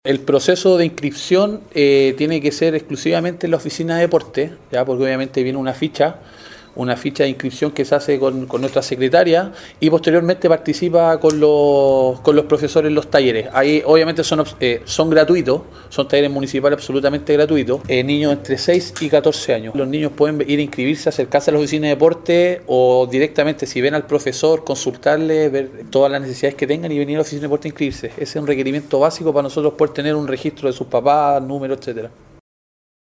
El proceso de inscripción tiene que ser exclusivamente en la oficina de deporte, ya, porque obviamente viene una ficha de inscripción que se hace con nuestra secretaria y posteriormente participa con los profesores en los talleres. Ahí obviamente son gratuitos, son talleres municipales absolutamente gratuitos, niños entre 6 y 14 años. Los niños pueden ir a inscribirse, acercarse a la oficina de deporte o directamente si ven al profesor, consultarle, ver todas las necesidades que tengan y venir a la oficina de deporte a inscribirse. Ese es un requerimiento básico para nosotros poder tener un registro de sus papás, números, etcétera.